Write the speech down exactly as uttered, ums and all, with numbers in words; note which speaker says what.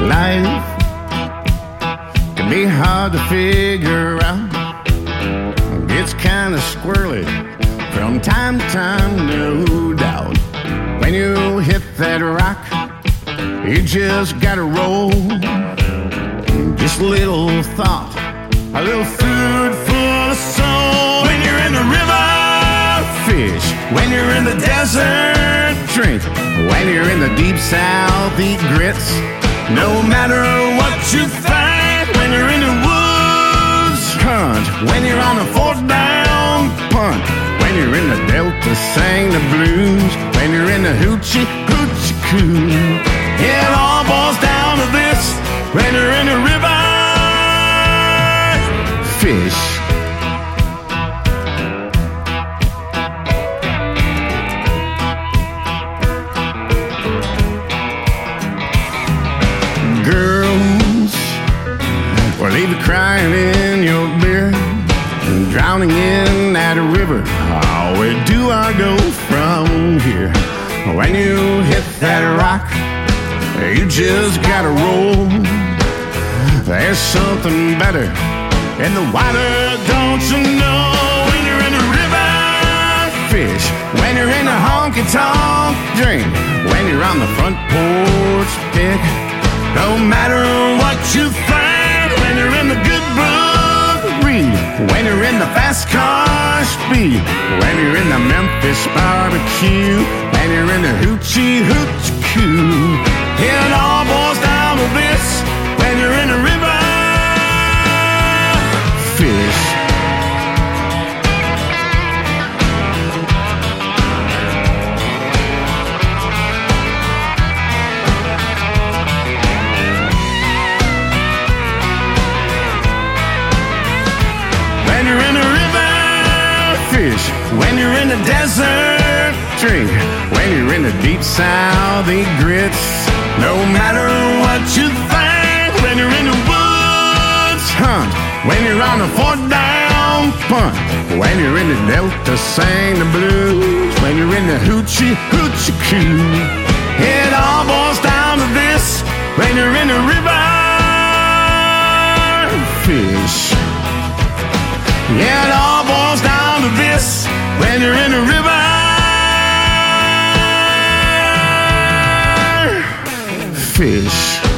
Speaker 1: Life can be hard to figure out. It's kind of squirrely from time to time, no doubt. When you hit that rock, you just gotta roll. Just a little thought, a little food for the soul. When you're in the river, fish. When you're in the desert, drink. When you're in the deep south, eat grits. No matter what you find. When you're in the woods, hunt. When you're on a fourth down, punt. When you're in the delta, sing the blues. When you're in the hoochie, hoochie coo. It all boils down to this. When you're in the river, fish. Girls will leave you crying in your beer and drowning in that river. Oh, where do I go from here? When you hit that rock, you just gotta roll. There's something better in the water, don't you know? When you're in the river, fish. When you're in a honky-tonk, drink. When you're on the front porch, pick. No matter what you find. When you're in the good book, read. When you're in the fast car, speed. When you're in the Memphis barbecue. When you're in the hoochie hoochie coo. It all boils down to this. When you're in the river, fish. When you're in the river, fish. When you're in the desert, drink. When you're in the deep south, eat grits. No matter what you find. When you're in the woods, hunt. When you're on a fourth down, punt. When you're in the delta, sing the blues. When you're in the hoochie hoochie coo. It all boils down to this. When you're in the river, fish. Yeah, it all boils down to this. When you're in the river, fish.